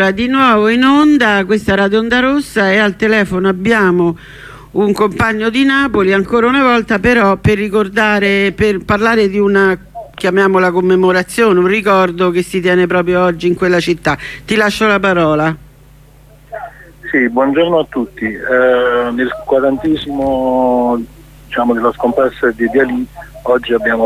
Allora, di nuovo in onda, questa Radio Onda Rossa, e al telefono abbiamo un compagno di Napoli, ancora una volta, però per ricordare, per parlare di una, chiamiamola commemorazione, un ricordo che si tiene proprio oggi in quella città. Ti lascio la parola. Sì, buongiorno a tutti. Nel 40° della scomparsa di Ali, oggi abbiamo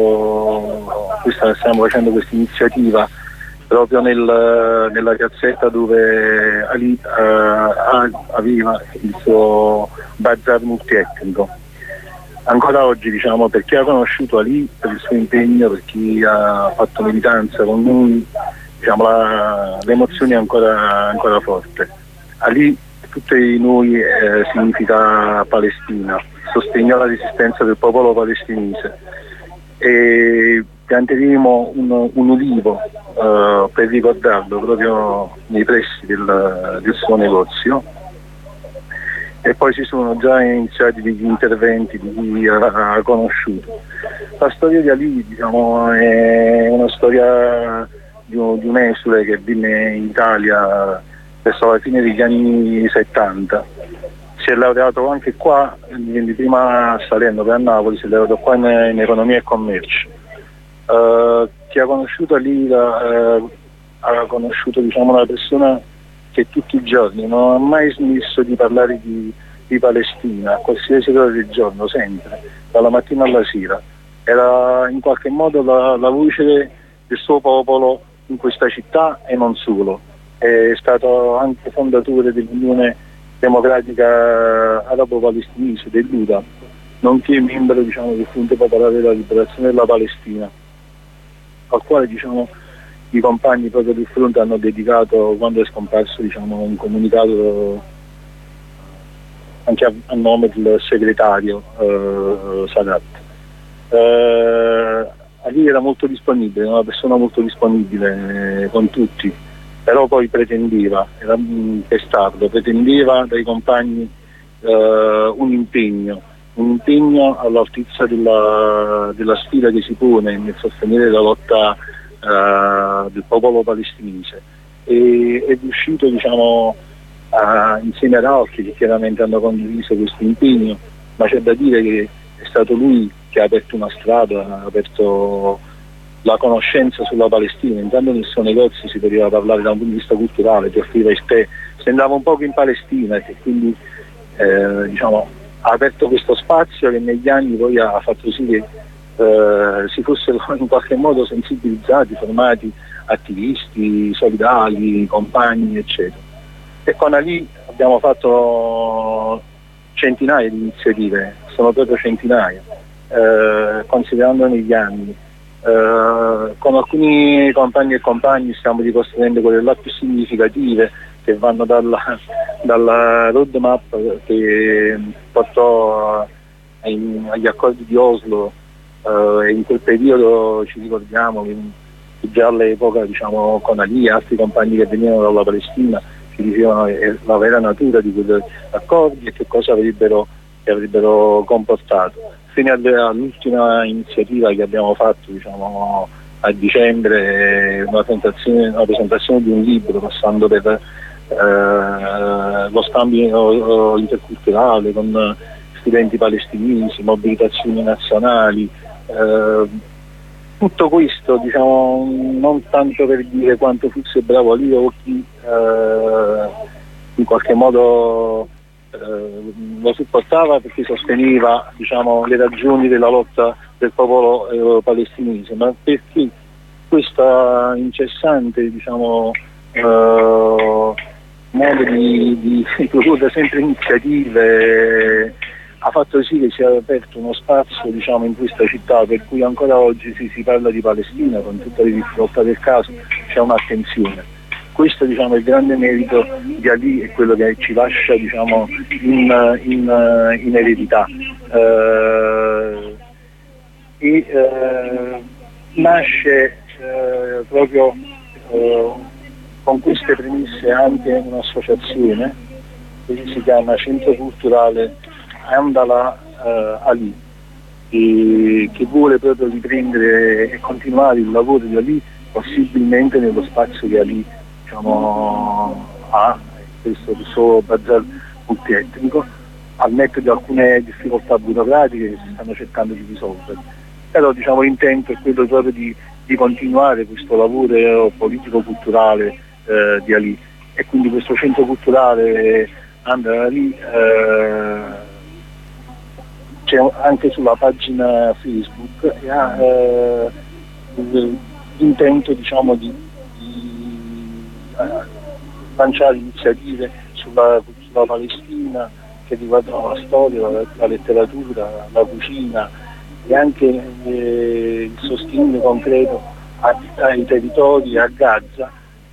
stiamo facendo questa iniziativa proprio nella piazzetta dove Ali aveva il suo bazar multietnico. Ancora oggi, per chi ha conosciuto Ali, per il suo impegno, per chi ha fatto militanza con lui, l'emozione è ancora forte. Ali, tutti noi, significa Palestina, sostegno alla resistenza del popolo palestinese, e pianteremo un ulivo per ricordarlo proprio nei pressi del suo negozio, e poi ci sono già iniziati degli interventi di chi ha conosciuto. La storia di Ali è una storia di un esule che venne in Italia verso la fine degli anni 70. Si è laureato anche qua, prima a Salerno, poi a Napoli, si è laureato qua in economia e commercio. Chi ha conosciuto lì ha conosciuto una persona che tutti i giorni non ha mai smesso di parlare di Palestina, a qualsiasi ora del giorno, sempre, dalla mattina alla sera. Era in qualche modo la voce del suo popolo in questa città e non solo. È stato anche fondatore dell'Unione Democratica Arabo-Palestinese, dell'UDA, nonché membro del Fronte Popolare della Liberazione della Palestina, al quale i compagni proprio del fronte hanno dedicato, quando è scomparso, un comunicato anche a nome del segretario Sadat. Ali era molto disponibile, una persona molto disponibile con tutti, però poi pretendeva, era testardo, pretendeva dai compagni un impegno all'altezza della sfida che si pone nel sostenere la lotta del popolo palestinese, e è riuscito insieme ad altri che chiaramente hanno condiviso questo impegno, ma c'è da dire che è stato lui che ha aperto una strada, ha aperto la conoscenza sulla Palestina. Intanto nel suo negozio si poteva parlare da un punto di vista culturale, ti offriva il tè, si andava un poco in Palestina, e quindi ha aperto questo spazio che negli anni poi ha fatto sì che si fossero in qualche modo sensibilizzati, formati attivisti, solidali, compagni, eccetera. E con Ali abbiamo fatto centinaia di iniziative, sono proprio centinaia, considerando negli anni. Con alcuni compagni e compagni stiamo ricostruendo quelle là più significative, che vanno dalla roadmap che portò agli accordi di Oslo, e in quel periodo ci ricordiamo che già all'epoca con Ali e altri compagni che venivano dalla Palestina ci dicevano la vera natura di quegli accordi e che cosa avrebbero comportato, fino all'ultima iniziativa che abbiamo fatto a dicembre, una presentazione di un libro, passando per lo scambio interculturale con studenti palestinesi, mobilitazioni nazionali, tutto questo non tanto per dire quanto fosse bravo Ali o chi in qualche modo lo supportava, perché sosteneva le ragioni della lotta del popolo palestinese, ma perché questa incessante modo di produrre sempre iniziative ha fatto sì che si è aperto uno spazio in questa città, per cui ancora oggi si parla di Palestina, con tutte le difficoltà del caso c'è un'attenzione. Questo è il grande merito di Ali, e quello che ci lascia in eredità. Nasce proprio con queste premesse anche un'associazione che si chiama Centro Culturale Andala Ali, che vuole proprio riprendere e continuare il lavoro di Ali, possibilmente nello spazio che Ali diciamo, ha questo bazar multietnico, al netto di alcune difficoltà burocratiche che si stanno cercando di risolvere. Però diciamo, l'intento è quello proprio di continuare questo lavoro politico-culturale di Ali, e quindi questo centro culturale Handal Ali c'è anche sulla pagina Facebook, e ha l'intento, diciamo, di lanciare iniziative sulla Palestina che riguardano la storia, la letteratura, la cucina, e anche il sostegno concreto ai territori, a Gaza,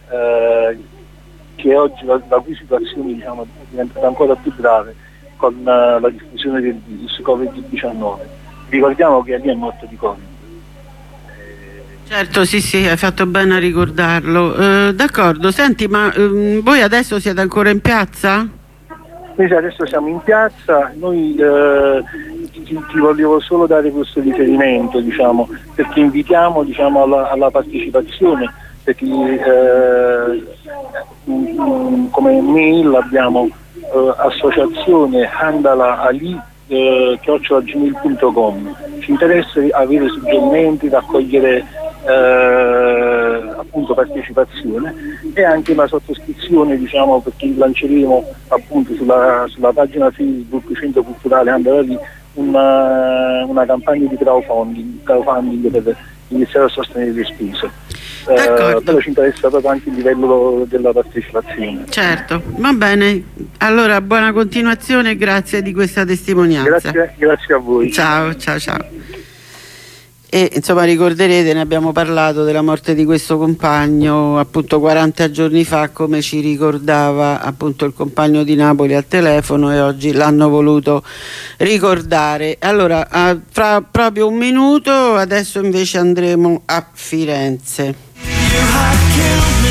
che oggi la cui situazione, diciamo, è diventata ancora più grave con la diffusione del virus Covid-19. Ricordiamo che lì è morto di Covid. Certo, sì, hai fatto bene a ricordarlo. D'accordo, senti, ma voi adesso siete ancora in piazza? Noi adesso siamo in piazza, noi ti volevo solo dare questo riferimento, diciamo, perché invitiamo, diciamo, alla partecipazione, perché come mail abbiamo associazione Handala Ali @gmail.com. Ci interessa avere suggerimenti, raccogliere appunto partecipazione e anche una sottoscrizione, diciamo, perché lanceremo appunto sulla pagina Facebook Centro Culturale Handala Ali una campagna di crowdfunding per iniziare a sostenere le spese. Però ci interessa proprio anche il livello della partecipazione. Certo, va bene. Allora, buona continuazione e grazie di questa testimonianza. Grazie a voi. Ciao. E insomma, ricorderete, ne abbiamo parlato della morte di questo compagno appunto 40 giorni fa, come ci ricordava appunto il compagno di Napoli al telefono, e oggi l'hanno voluto ricordare. Allora, fra proprio un minuto, adesso invece andremo a Firenze.